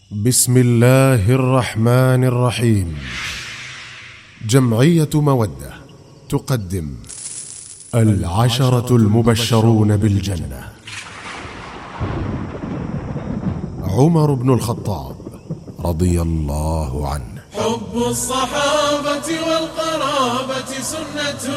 بسم الله الرحمن الرحيم. جمعية مودة تقدم 10 المبشرون بالجنة. عمر بن الخطاب رضي الله عنه. حب الصحابة والقرابة سنة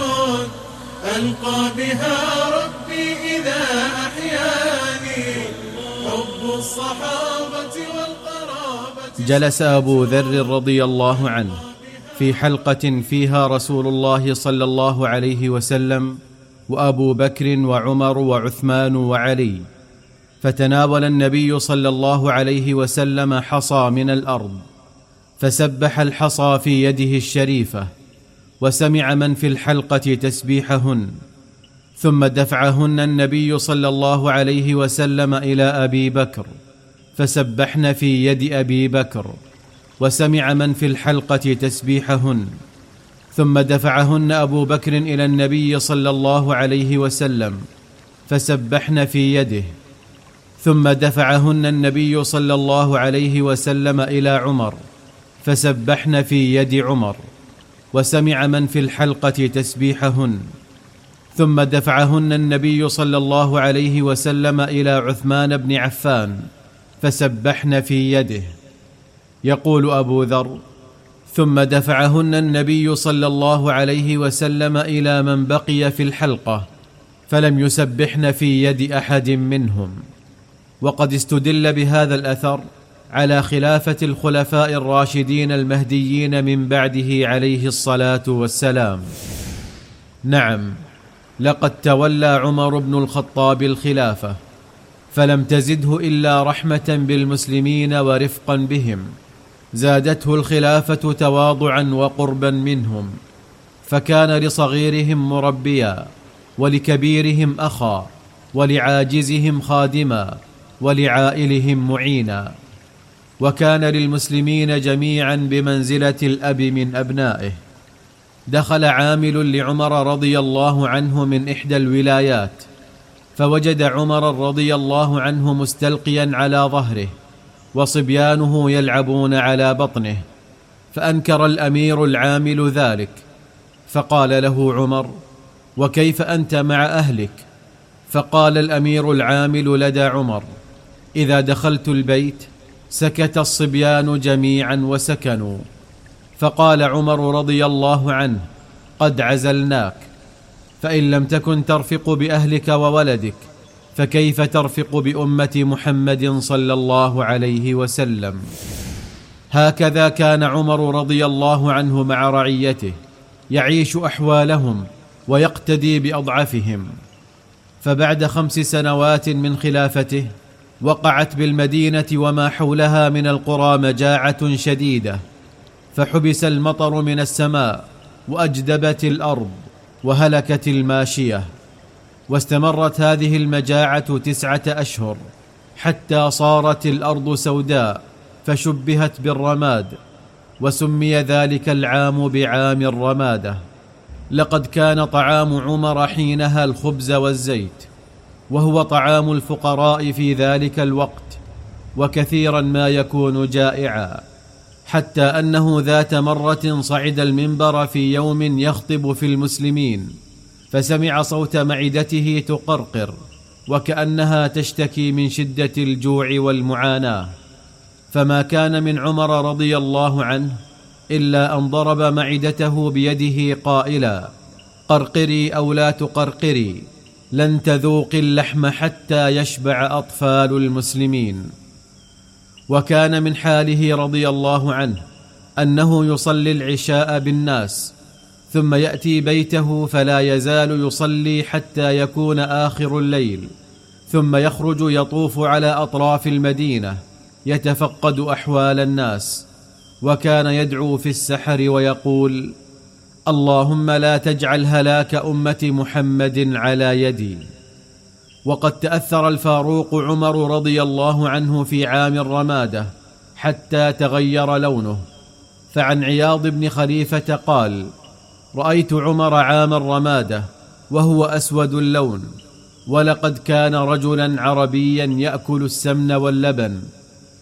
ألقى بها ربي إذا أحياني. حب الصحابة والقرابة. جلس أبو ذر رضي الله عنه في حلقة فيها رسول الله صلى الله عليه وسلم وأبو بكر وعمر وعثمان وعلي، فتناول النبي صلى الله عليه وسلم حصى من الأرض، فسبح الحصى في يده الشريفة، وسمع من في الحلقة تسبيحهن، ثم دفعهن النبي صلى الله عليه وسلم إلى أبي بكر، فسبحن في يد أبي بكر، وسمع من في الحلقة تسبيحهن، ثم دفعهن أبو بكر إلى النبي صلى الله عليه وسلم، فسبحن في يده، ثم دفعهن النبي صلى الله عليه وسلم إلى عمر، فسبحن في يد عمر، وسمع من في الحلقة تسبيحهن، ثم دفعهن النبي صلى الله عليه وسلم إلى عثمان بن عفان، فسبحن في يده. يقول أبو ذر: ثم دفعهن النبي صلى الله عليه وسلم إلى من بقي في الحلقة، فلم يسبحن في يد أحد منهم. وقد استدل بهذا الأثر على خلافة الخلفاء الراشدين المهديين من بعده عليه الصلاة والسلام. نعم، لقد تولى عمر بن الخطاب الخلافة، فلم تزده إلا رحمة بالمسلمين ورفقا بهم، زادته الخلافة تواضعا وقربا منهم، فكان لصغيرهم مربيا، ولكبيرهم أخا، ولعاجزهم خادما، ولعائلهم معينا، وكان للمسلمين جميعا بمنزلة الأب من أبنائه. دخل عامل لعمر رضي الله عنه من إحدى الولايات، فوجد عمر رضي الله عنه مستلقيا على ظهره، وصبيانه يلعبون على بطنه، فأنكر الأمير العامل ذلك، فقال له عمر: وكيف أنت مع أهلك؟ فقال الأمير العامل لدى عمر: إذا دخلت البيت سكت الصبيان جميعا وسكنوا. فقال عمر رضي الله عنه: قد عزلناك، فإن لم تكن ترفق بأهلك وولدك فكيف ترفق بأمة محمد صلى الله عليه وسلم؟ هكذا كان عمر رضي الله عنه مع رعيته، يعيش أحوالهم ويقتدي بأضعفهم. فبعد 5 سنوات من خلافته وقعت بالمدينة وما حولها من القرى مجاعة شديدة، فحبس المطر من السماء، وأجدبت الأرض، وهلكت الماشية، واستمرت هذه المجاعة 9 أشهر، حتى صارت الأرض سوداء، فشبهت بالرماد، وسمي ذلك العام بعام الرمادة. لقد كان طعام عمر حينها الخبز والزيت، وهو طعام الفقراء في ذلك الوقت، وكثيرا ما يكون جائعا، حتى أنه ذات مرة صعد المنبر في يوم يخطب في المسلمين، فسمع صوت معدته تقرقر، وكأنها تشتكي من شدة الجوع والمعاناة، فما كان من عمر رضي الله عنه إلا أن ضرب معدته بيده قائلا: قرقري أو لا تقرقري، لن تذوقي اللحم حتى يشبع أطفال المسلمين. وكان من حاله رضي الله عنه أنه يصلي العشاء بالناس، ثم يأتي بيته فلا يزال يصلي حتى يكون آخر الليل، ثم يخرج يطوف على أطراف المدينة يتفقد أحوال الناس، وكان يدعو في السحر ويقول: اللهم لا تجعل هلاك أمة محمد على يدي. وقد تأثر الفاروق عمر رضي الله عنه في عام الرمادة حتى تغير لونه، فعن عياض بن خليفة قال: رأيت عمر عام الرمادة وهو أسود اللون، ولقد كان رجلا عربيا يأكل السمن واللبن،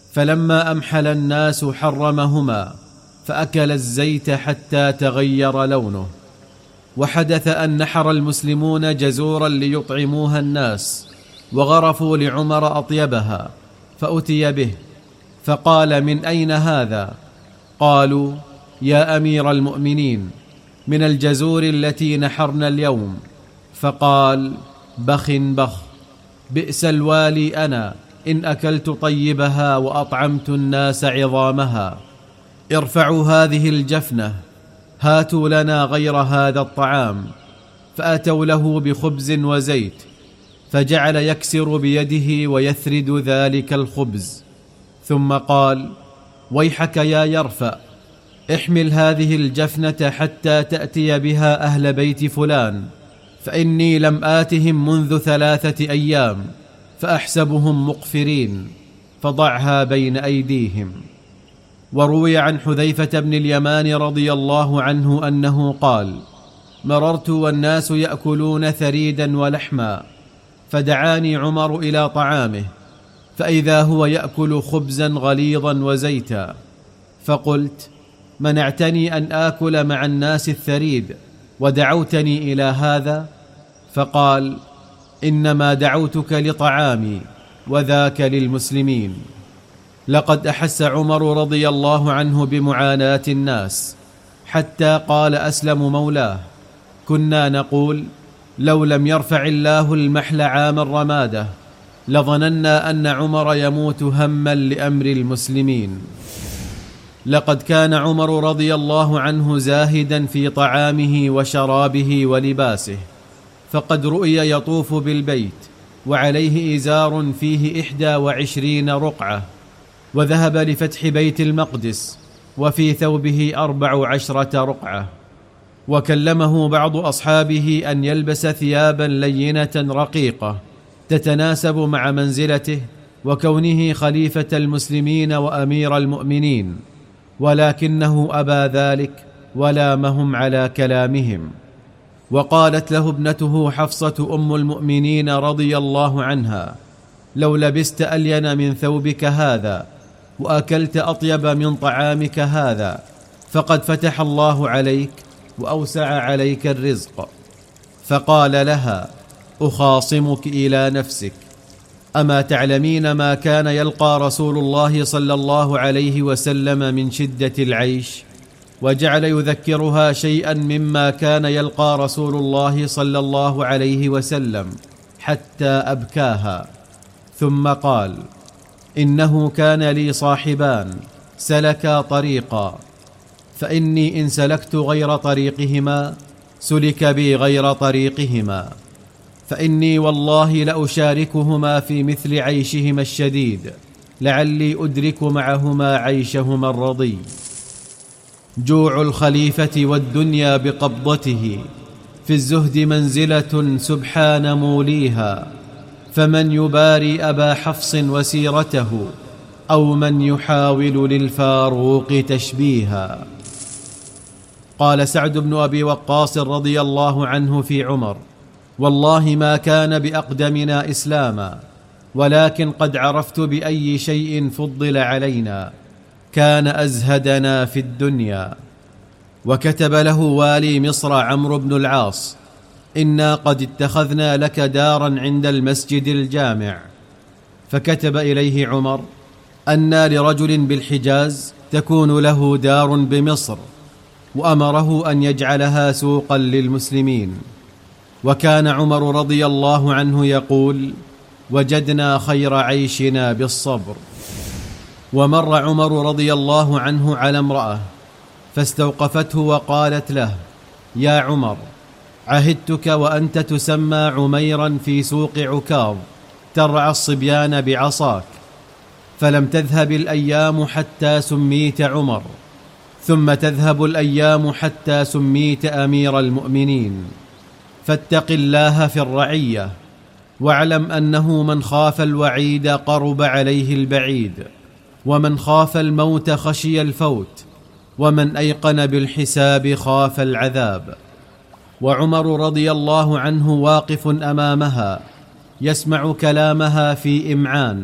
فلما أمحل الناس حرمهما، فأكل الزيت حتى تغير لونه. وحدث أن نحر المسلمون جزورا ليطعموها الناس، وغرفوا لعمر أطيبها، فأتي به فقال: من أين هذا؟ قالوا: يا أمير المؤمنين، من الجزور التي نحرنا اليوم. فقال: بخ بخ، بئس الوالي أنا إن أكلت طيبها وأطعمت الناس عظامها. ارفعوا هذه الجفنة، هاتوا لنا غير هذا الطعام. فأتوا له بخبز وزيت، فجعل يكسر بيده ويثرد ذلك الخبز، ثم قال: ويحك يا يرفع، احمل هذه الجفنة حتى تأتي بها أهل بيت فلان، فإني لم آتهم منذ 3 أيام، فأحسبهم مقفرين، فضعها بين أيديهم. وروي عن حذيفة بن اليمان رضي الله عنه أنه قال: مررت والناس يأكلون ثريدا ولحما، فدعاني عمر إلى طعامه، فإذا هو يأكل خبزا غليظا وزيتا، فقلت: منعتني أن آكل مع الناس الثريد ودعوتني إلى هذا؟ فقال: إنما دعوتك لطعامي، وذاك للمسلمين. لقد أحس عمر رضي الله عنه بمعاناة الناس، حتى قال أسلم مولاه: كنا نقول لو لم يرفع الله المحل عام الرمادة لظننا أن عمر يموت هما لأمر المسلمين. لقد كان عمر رضي الله عنه زاهدا في طعامه وشرابه ولباسه، فقد رؤي يطوف بالبيت وعليه إزار فيه 21 رقعة، وذهب لفتح بيت المقدس وفي ثوبه 14 رقعة. وكلمه بعض أصحابه أن يلبس ثيابا لينة رقيقة تتناسب مع منزلته وكونه خليفة المسلمين وأمير المؤمنين، ولكنه أبى ذلك ولامهم على كلامهم. وقالت له ابنته حفصة أم المؤمنين رضي الله عنها: لو لبست ألين من ثوبك هذا وأكلت أطيب من طعامك هذا فقد فتح الله عليك وأوسع عليك الرزق. فقال لها: أخاصمك إلى نفسك، أما تعلمين ما كان يلقى رسول الله صلى الله عليه وسلم من شدة العيش؟ وجعل يذكرها شيئا مما كان يلقى رسول الله صلى الله عليه وسلم حتى أبكاها، ثم قال: إنه كان لي صاحبان سلكا طريقا، فإني إن سلكت غير طريقهما سلك بي غير طريقهما، فإني والله لأشاركهما في مثل عيشهما الشديد لعلي أدرك معهما عيشهما الرضي. جوع الخليفة والدنيا بقبضته، في الزهد منزلة سبحان موليها، فمن يباري أبا حفص وسيرته أو من يحاول للفاروق تشبيها. قال سعد بن أبي وقاص رضي الله عنه في عمر: والله ما كان بأقدمنا إسلاما، ولكن قد عرفت بأي شيء فضل علينا، كان أزهدنا في الدنيا. وكتب له والي مصر عمرو بن العاص: إنا قد اتخذنا لك دارا عند المسجد الجامع. فكتب إليه عمر: أن لرجل بالحجاز تكون له دار بمصر، وأمره أن يجعلها سوقا للمسلمين. وكان عمر رضي الله عنه يقول: وجدنا خير عيشنا بالصبر. ومر عمر رضي الله عنه على امرأة فاستوقفته وقالت له: يا عمر، عهدتك وأنت تسمى عميرا في سوق عكاظ ترعى الصبيان بعصاك، فلم تذهب الأيام حتى سميت عمر، ثم تذهب الأيام حتى سميت أمير المؤمنين، فاتق الله في الرعية، واعلم أنه من خاف الوعيد قرب عليه البعيد، ومن خاف الموت خشي الفوت، ومن أيقن بالحساب خاف العذاب. وعمر رضي الله عنه واقف أمامها يسمع كلامها في إمعان،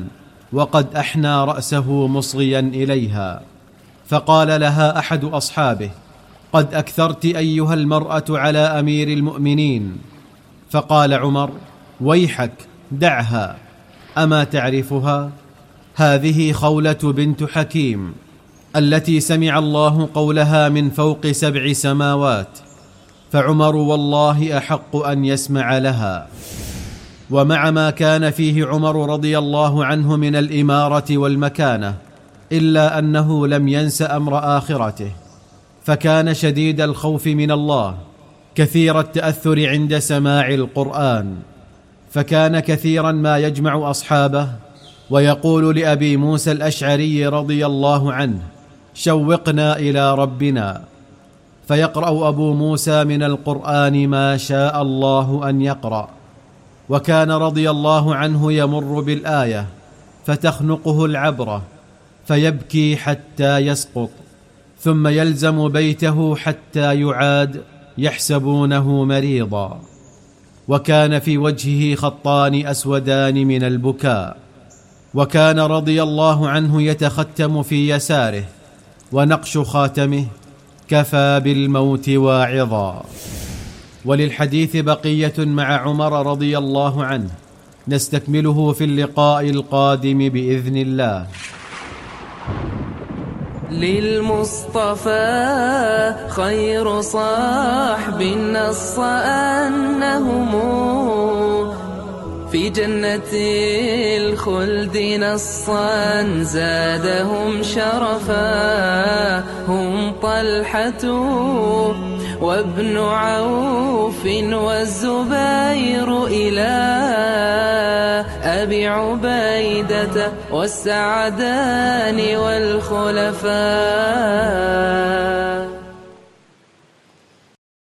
وقد أحنى رأسه مصغيا إليها، فقال لها أحد أصحابه: قد أكثرت أيها المرأة على أمير المؤمنين. فقال عمر: ويحك، دعها، أما تعرفها؟ هذه خولة بنت حكيم التي سمع الله قولها من فوق 7 سماوات، فعمر والله أحق أن يسمع لها. ومع ما كان فيه عمر رضي الله عنه من الإمارة والمكانة، إلا أنه لم ينس أمر آخرته، فكان شديد الخوف من الله، كثير التأثر عند سماع القرآن، فكان كثيرا ما يجمع أصحابه ويقول لأبي موسى الأشعري رضي الله عنه: شوقنا إلى ربنا، فيقرأ أبو موسى من القرآن ما شاء الله أن يقرأ، وكان رضي الله عنه يمر بالآية فتخنقه العبرة فيبكي حتى يسقط، ثم يلزم بيته حتى يعاد يحسبونه مريضا، وكان في وجهه خطان أسودان من البكاء، وكان رضي الله عنه يتختم في يساره، ونقش خاتمه: كفى بالموت واعظا. وللحديث بقية مع عمر رضي الله عنه، نستكمله في اللقاء القادم بإذن الله. للمصطفى خير صاحب نص أنهم في جنة الخلد نصا زادهم شرفا، هم طلحة وابن عوف والزبير إلى أبي عبيدة والسعدان والخلفاء.